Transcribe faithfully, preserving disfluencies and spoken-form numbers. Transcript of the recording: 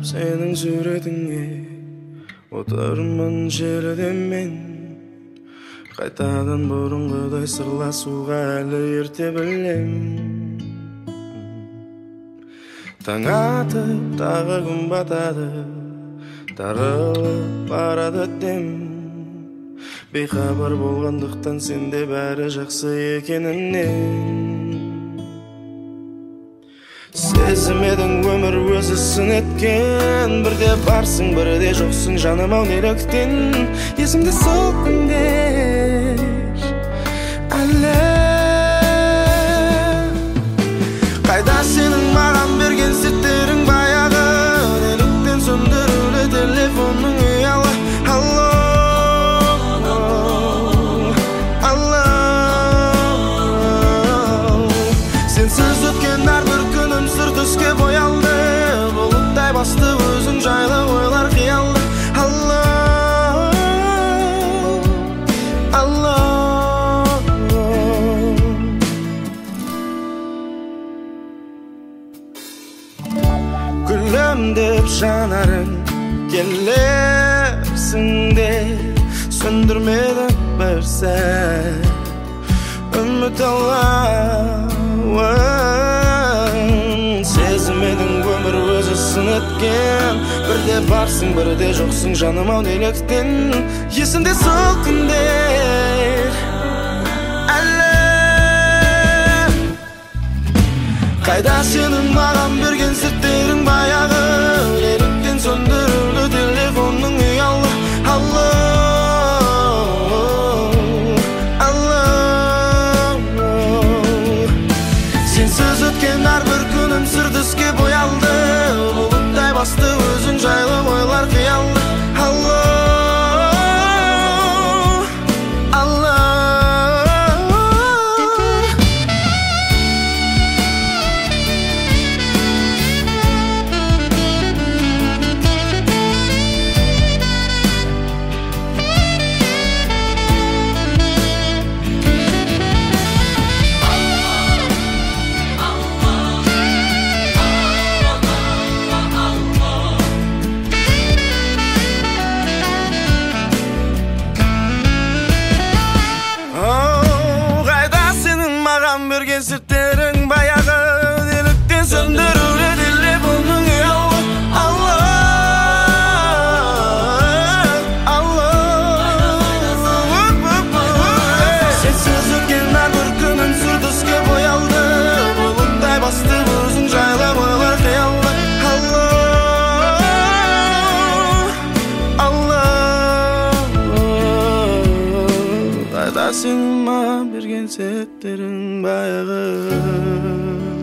senin suretine oturman jelide men kaytadan burunguday sırlasууга эле эрте билем таң атып тагы күн батады тарылып барады дем бейхабар болгондуктан сенде баары жакшы экенинен сезимедің өмір өзі сын еткен бірде барсың бірде жоқсың жаным ау неліктен есімде сол күндер әлі қайда сенің маған берген сеттерің баяғы неліктен сөндірулі телефонның ұялы алло алло сенсіз өткен әрбір күнім сыр түске боялды бұлттай басты өзің жайлы ойлар қиялды алло алло гүлім деп жанарың келерсің де сөндірмедің бір сәт үміт алауын сезімедің өмір өзі сын еткен бірде барсың бірде жоқсың жаным ау неліктен есімде сол күндер әлі қайда сенің маған берген сеттерің баяғы неліктен сөндірулі телефонның ұялы алло сенсіз өткен әрбір күнім сыр түске боялды бұлттай басты өзің жайлы ойлар қиялды алло алло берген сеттерің баяғы неліктен сөндірулі телефонның ұялы алло алло сенсіз өткен әрбір күнім сыр түске боялды бұлттай басты өзің жайлы ойлар қиялды алло алло қайда сенің маған берген сеттерің баяғы